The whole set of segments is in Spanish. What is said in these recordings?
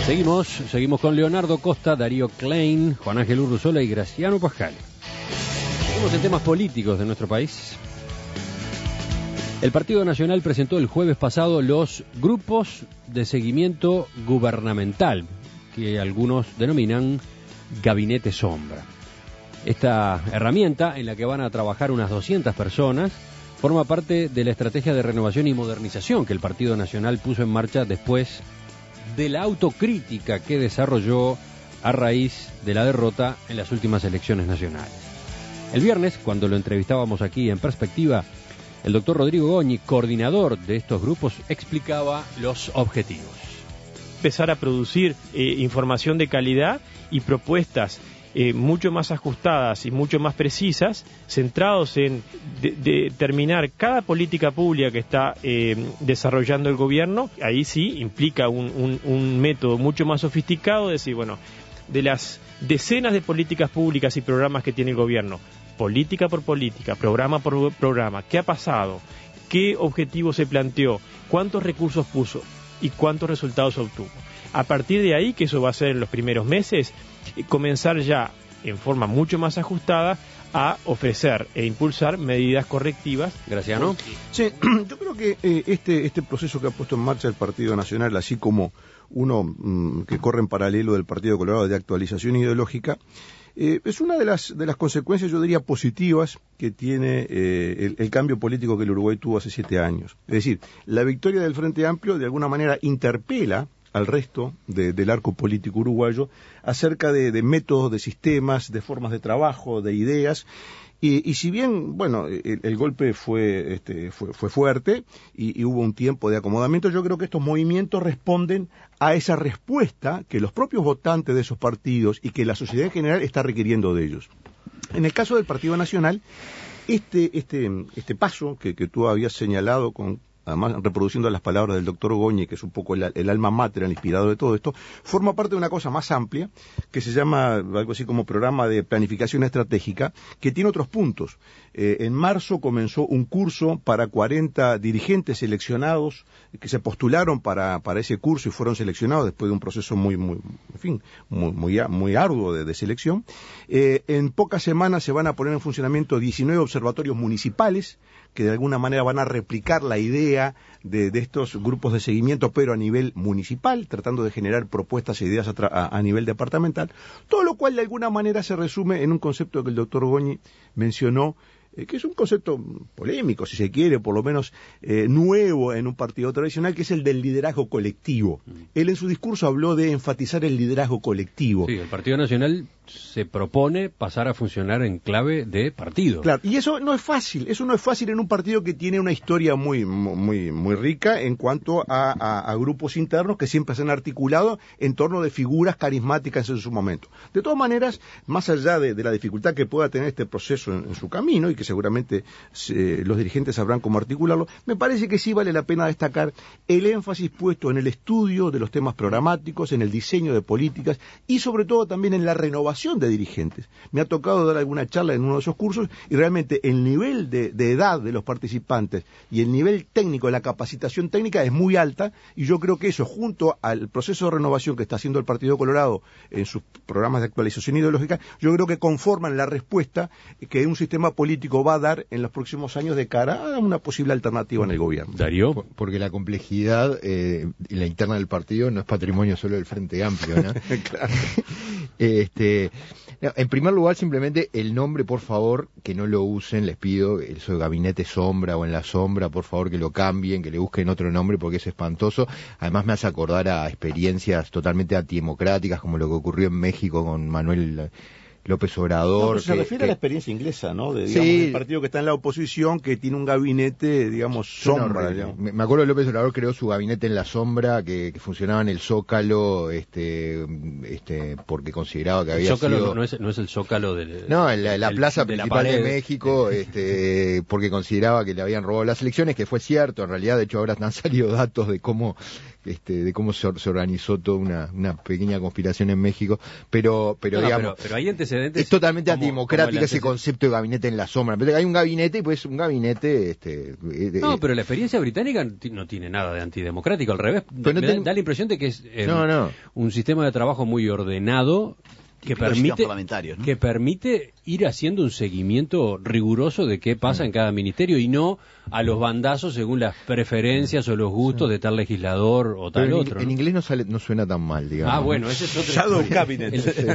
Seguimos con Leonardo Costa, Darío Klein, Juan Ángel Urruzola y Graciano Pascal. Seguimos en temas políticos de nuestro país. El Partido Nacional presentó el jueves pasado los grupos de seguimiento gubernamental, que algunos denominan Gabinete Sombra. Esta herramienta, en la que van a trabajar unas 200 personas, forma parte de la estrategia de renovación y modernización que el Partido Nacional puso en marcha después de la autocrítica que desarrolló a raíz de la derrota en las últimas elecciones nacionales. El viernes, cuando lo entrevistábamos aquí en Perspectiva, el doctor Rodrigo Goñi, coordinador de estos grupos, explicaba los objetivos. Empezar a producir información de calidad y propuestas mucho más ajustadas y mucho más precisas, centrados en determinar cada política pública que está desarrollando el gobierno. Ahí sí implica un método mucho más sofisticado, de decir, bueno, de las decenas de políticas públicas y programas que tiene el gobierno, política por política, programa por programa, ¿qué ha pasado? ¿Qué objetivo se planteó? ¿Cuántos recursos puso? ¿Y cuántos resultados obtuvo? A partir de ahí, que eso va a ser en los primeros meses, comenzar ya en forma mucho más ajustada a ofrecer e impulsar medidas correctivas. Graciano. Sí, yo creo que este proceso que ha puesto en marcha el Partido Nacional, así como uno que corre en paralelo del Partido Colorado de actualización ideológica, es una de las consecuencias, yo diría, positivas que tiene el cambio político que el Uruguay tuvo hace 7 años. Es decir, la victoria del Frente Amplio de alguna manera interpela al resto del arco político uruguayo acerca de métodos, de sistemas, de formas de trabajo, de ideas. Y si bien, bueno, el golpe fue fuerte y hubo un tiempo de acomodamiento, yo creo que estos movimientos responden a esa respuesta que los propios votantes de esos partidos y que la sociedad en general está requiriendo de ellos. En el caso del Partido Nacional, este paso que tú habías señalado además reproduciendo las palabras del doctor Goñi, que es un poco el alma mater, el inspirador de todo esto, forma parte de una cosa más amplia, que se llama algo así como programa de planificación estratégica, que tiene otros puntos. En marzo comenzó un curso para 40 dirigentes seleccionados, que se postularon para ese curso y fueron seleccionados después de un proceso muy arduo de selección. En pocas semanas se van a poner en funcionamiento 19 observatorios municipales, que de alguna manera van a replicar la idea de estos grupos de seguimiento, pero a nivel municipal, tratando de generar propuestas e ideas a nivel departamental, todo lo cual de alguna manera se resume en un concepto que el doctor Goñi mencionó, que es un concepto polémico, si se quiere, por lo menos nuevo en un partido tradicional, que es el del liderazgo colectivo. Él en su discurso habló de enfatizar el liderazgo colectivo. Sí, el Partido Nacional se propone pasar a funcionar en clave de partido. Claro, y eso no es fácil en un partido que tiene una historia muy rica en cuanto a grupos internos que siempre se han articulado en torno de figuras carismáticas en su momento. De todas maneras, más allá de la dificultad que pueda tener este proceso en su camino, y que seguramente los dirigentes sabrán cómo articularlo, me parece que sí vale la pena destacar el énfasis puesto en el estudio de los temas programáticos, en el diseño de políticas y sobre todo también en la renovación de dirigentes. Me ha tocado dar alguna charla en uno de esos cursos y realmente el nivel de edad de los participantes y el nivel técnico de la capacitación técnica es muy alta, y yo creo que eso, junto al proceso de renovación que está haciendo el Partido Colorado en sus programas de actualización ideológica, yo creo que conforman la respuesta que un sistema político va a dar en los próximos años de cara a una posible alternativa en el gobierno. Darío. Porque la complejidad en la interna del partido no es patrimonio solo del Frente Amplio, ¿no? Claro. En primer lugar, simplemente el nombre, por favor, que no lo usen, les pido, eso de Gabinete Sombra o en la sombra, por favor que lo cambien, que le busquen otro nombre porque es espantoso. Además me hace acordar a experiencias totalmente antidemocráticas como lo que ocurrió en México con Manuel López Obrador. No, se refiere a la experiencia inglesa, ¿no? Digamos, el partido que está en la oposición, que tiene un gabinete, digamos, sombra. No, me acuerdo que López Obrador creó su gabinete en la sombra, que funcionaba en el Zócalo, porque consideraba que había Zócalo sido... no es el Zócalo del... No, en la plaza principal de México, porque consideraba que le habían robado las elecciones, que fue cierto, en realidad, de hecho ahora han salido datos de cómo de cómo se organizó toda una pequeña conspiración en México, pero digamos, pero hay antecedentes. Es totalmente antidemocrático ese concepto de gabinete en la sombra. Pero hay un gabinete y pues un gabinete. No, pero la experiencia británica no tiene nada de antidemocrático, al revés. Da la impresión de que es un sistema de trabajo muy ordenado que permite ir haciendo un seguimiento riguroso de qué pasa en cada ministerio y no a los bandazos según las preferencias o los gustos de tal legislador o tal otro. En inglés no suena tan mal, digamos. Bueno, ese es otro. Shadow Cabinet.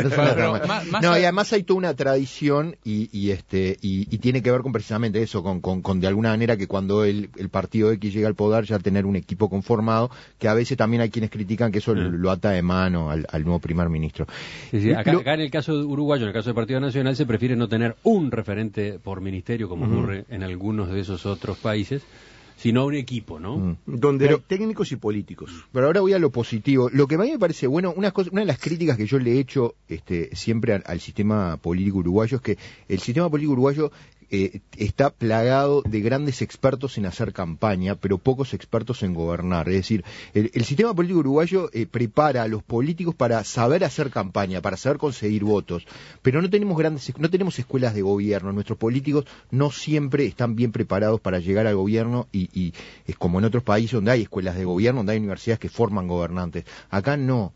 Y además hay toda una tradición y tiene que ver con precisamente eso, con de alguna manera que cuando el partido X llega al poder ya tener un equipo conformado, que a veces también hay quienes critican que eso lo ata de mano al nuevo primer ministro. Sí, acá en el caso uruguayo, en el caso del Partido Nacional, se prefiere no tener un referente por ministerio, como ocurre en algunos de esos otros países, sino un equipo, ¿no? Donde hay técnicos y políticos. Pero ahora voy a lo positivo. Lo que a mí me parece bueno, una de las críticas que yo le he hecho siempre al sistema político uruguayo es que el sistema político uruguayo está plagado de grandes expertos en hacer campaña, pero pocos expertos en gobernar. Es decir, el sistema político uruguayo prepara a los políticos para saber hacer campaña, para saber conseguir votos, pero no tenemos escuelas de gobierno. Nuestros políticos no siempre están bien preparados para llegar al gobierno y es como en otros países donde hay escuelas de gobierno, donde hay universidades que forman gobernantes. Acá no.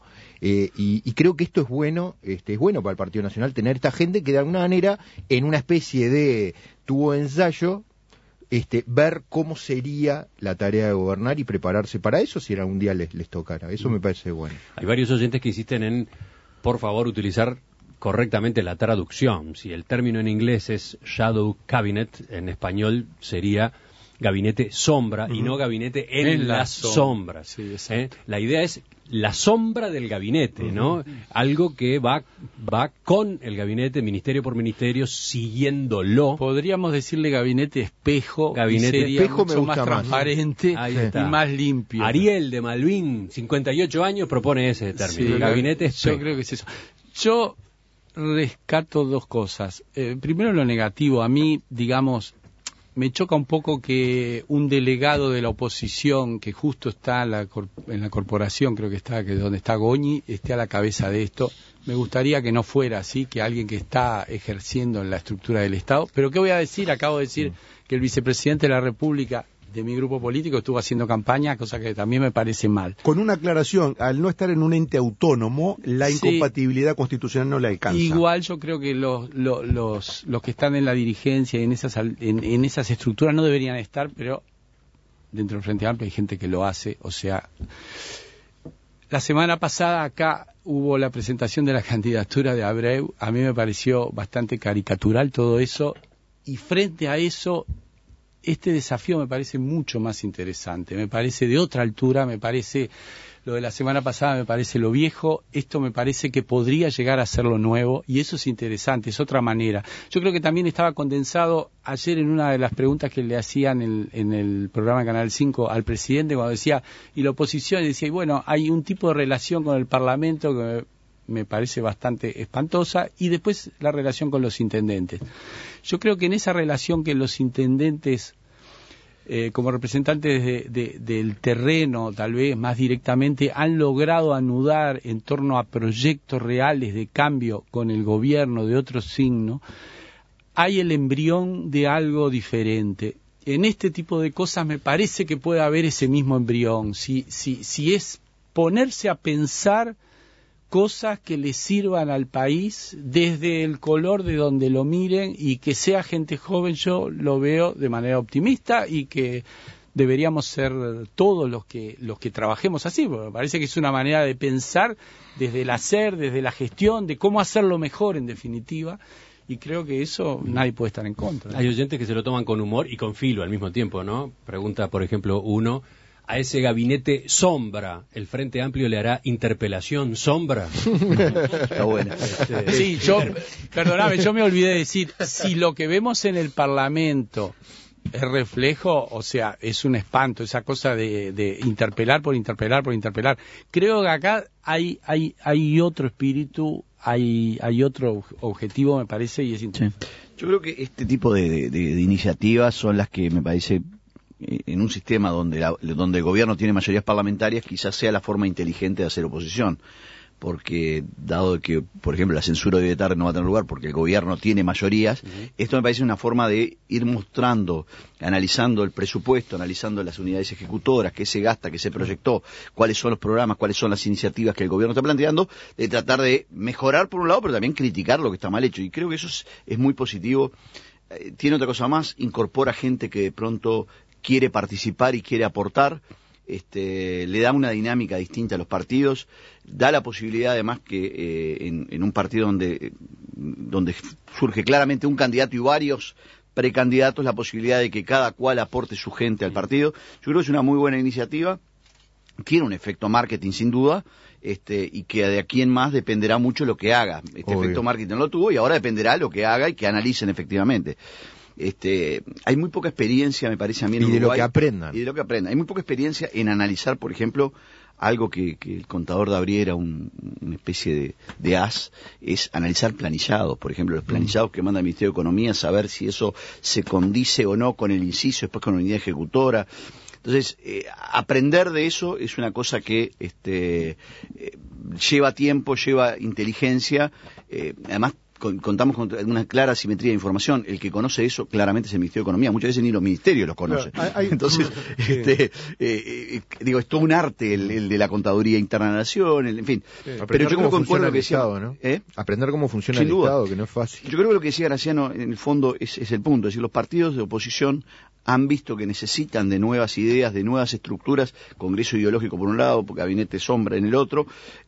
Y creo que esto es bueno para el Partido Nacional, tener esta gente que de alguna manera, en una especie de tubo de ensayo, ver cómo sería la tarea de gobernar y prepararse para eso si algún día les tocara. Eso me parece bueno. Hay varios oyentes que insisten en, por favor, utilizar correctamente la traducción. Si el término en inglés es Shadow Cabinet, en español sería gabinete sombra y no gabinete en las sombras. Sí, la idea es la sombra del gabinete, ¿no? Algo que va con el gabinete, ministerio por ministerio, siguiéndolo. Podríamos decirle gabinete espejo, gabinete sería espejo mucho más transparente y más limpio. Ariel de Malvin, 58 años, propone ese término, gabinete espejo. Yo creo que es eso. Yo rescato dos cosas. Primero, lo negativo. A mí, digamos, me choca un poco que un delegado de la oposición, que justo está en la corporación, creo que donde está Goñi, esté a la cabeza de esto. Me gustaría que no fuera así, que alguien que está ejerciendo en la estructura del Estado. Pero ¿qué voy a decir? Acabo de decir que el vicepresidente de la República de mi grupo político estuvo haciendo campaña, cosa que también me parece mal. Con una aclaración, al no estar en un ente autónomo, la incompatibilidad constitucional no le alcanza. Igual yo creo que los que están en la dirigencia y en esas estructuras no deberían estar, pero dentro del Frente Amplio hay gente que lo hace. O sea, la semana pasada acá hubo la presentación de la candidatura de Abreu. A mí me pareció bastante caricatural todo eso, y frente a eso este desafío me parece mucho más interesante, me parece de otra altura, me parece, lo de la semana pasada me parece lo viejo, esto me parece que podría llegar a ser lo nuevo, y eso es interesante, es otra manera. Yo creo que también estaba condensado ayer en una de las preguntas que le hacían en el programa de Canal 5 al presidente, cuando decía, y la oposición, y decía, y bueno, hay un tipo de relación con el Parlamento que me parece bastante espantosa, y después la relación con los intendentes. Yo creo que en esa relación que los intendentes, como representantes del terreno, tal vez más directamente, han logrado anudar en torno a proyectos reales de cambio con el gobierno de otro signo, hay el embrión de algo diferente. En este tipo de cosas me parece que puede haber ese mismo embrión, si es ponerse a pensar cosas que le sirvan al país desde el color de donde lo miren, y que sea gente joven. Yo lo veo de manera optimista, y que deberíamos ser todos los que trabajemos así, porque me parece que es una manera de pensar desde el hacer, desde la gestión, de cómo hacerlo mejor en definitiva, y creo que eso nadie puede estar en contra. Hay oyentes que se lo toman con humor y con filo al mismo tiempo, ¿no? Pregunta, por ejemplo, uno: a ese gabinete sombra, ¿el Frente Amplio le hará interpelación sombra? Está bueno. Sí, perdóname, yo me olvidé de decir, si lo que vemos en el Parlamento es reflejo, o sea, es un espanto, esa cosa de interpelar por interpelar por interpelar. Creo que acá hay otro espíritu, hay otro objetivo, me parece, y es interesante. Yo creo que este tipo de iniciativas son las que me parece en un sistema donde el gobierno tiene mayorías parlamentarias, quizás sea la forma inteligente de hacer oposición. Porque, dado que, por ejemplo, la censura hoy de tarde no va a tener lugar porque el gobierno tiene mayorías, esto me parece una forma de ir mostrando, analizando el presupuesto, analizando las unidades ejecutoras, qué se gasta, qué se proyectó, cuáles son los programas, cuáles son las iniciativas que el gobierno está planteando, de tratar de mejorar por un lado, pero también criticar lo que está mal hecho. Y creo que eso es muy positivo. Tiene otra cosa más, incorpora gente que de pronto quiere participar y quiere aportar. Le da una dinámica distinta a los partidos, da la posibilidad además que en un partido donde surge claramente un candidato y varios precandidatos, la posibilidad de que cada cual aporte su gente al partido. Yo creo que es una muy buena iniciativa, tiene un efecto marketing sin duda, y que de aquí en más dependerá mucho lo que haga. Efecto marketing lo tuvo y ahora dependerá lo que haga y que analicen efectivamente. Hay muy poca experiencia, me parece a mí, en Uruguay. Y de lo que aprendan. Y de lo que aprendan. Hay muy poca experiencia en analizar, por ejemplo, algo que el contador de Abriera era una especie de as, es analizar planillados. Por ejemplo, los planillados que manda el Ministerio de Economía, saber si eso se condice o no con el inciso, después con la unidad ejecutora. Entonces, aprender de eso es una cosa que lleva tiempo, lleva inteligencia, además contamos con una clara simetría de información. El que conoce eso claramente es el Ministerio de Economía. Muchas veces ni los ministerios los conocen. Claro, entonces, es todo un arte el de la contaduría interna de la nación, en fin. Pero yo creo que concuerdo lo que decía, ¿no? Aprender cómo funciona el Estado, que no es fácil. Yo creo que lo que decía Graciano, en el fondo, es el punto. Es decir, los partidos de oposición han visto que necesitan de nuevas ideas, de nuevas estructuras, Congreso ideológico por un lado, Gabinete sombra en el otro,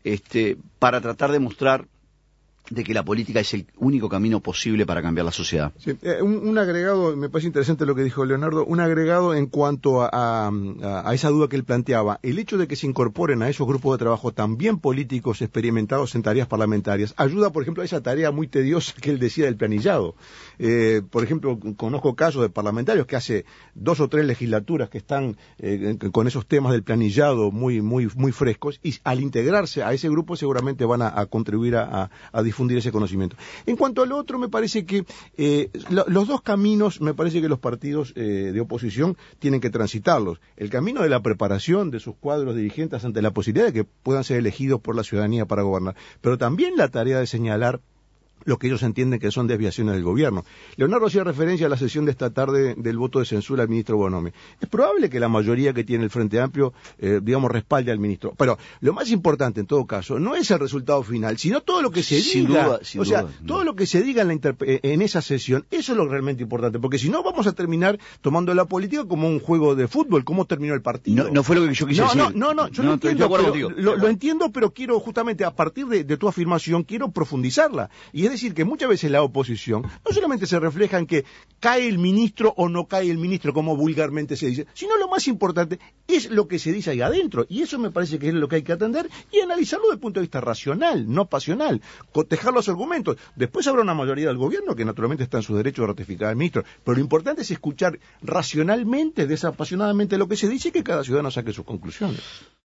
para tratar de mostrar de que la política es el único camino posible para cambiar la sociedad. Sí, un agregado, me parece interesante lo que dijo Leonardo, un agregado en cuanto a esa duda que él planteaba. El hecho de que se incorporen a esos grupos de trabajo también políticos experimentados en tareas parlamentarias ayuda, por ejemplo, a esa tarea muy tediosa que él decía del planillado. Por ejemplo, conozco casos de parlamentarios que hace 2 o 3 legislaturas que están con esos temas del planillado muy frescos, y al integrarse a ese grupo seguramente van a contribuir a difundir ese conocimiento. En cuanto al otro, me parece que los dos caminos, me parece que los partidos de oposición tienen que transitarlos. El camino de la preparación de sus cuadros dirigentes ante la posibilidad de que puedan ser elegidos por la ciudadanía para gobernar, pero también la tarea de señalar lo que ellos entienden que son desviaciones del gobierno. Leonardo hacía referencia a la sesión de esta tarde del voto de censura al ministro Bonomi. Es probable que la mayoría que tiene el Frente Amplio, respalde al ministro. Pero lo más importante, en todo caso, no es el resultado final, sino todo lo que se diga. Todo lo que se diga en esa sesión, eso es lo realmente importante. Porque si no, vamos a terminar tomando la política como un juego de fútbol, cómo terminó el partido. No fue lo que yo quise decir. Yo lo entiendo, lo entiendo, pero quiero justamente, a partir de tu afirmación, quiero profundizarla. Y es decir, que muchas veces la oposición no solamente se refleja en que cae el ministro o no cae el ministro, como vulgarmente se dice, sino lo más importante es lo que se dice ahí adentro. Y eso me parece que es lo que hay que atender y analizarlo desde el punto de vista racional, no pasional, cotejar los argumentos. Después habrá una mayoría del gobierno que naturalmente está en su derecho de ratificar al ministro, pero lo importante es escuchar racionalmente, desapasionadamente lo que se dice y que cada ciudadano saque sus conclusiones.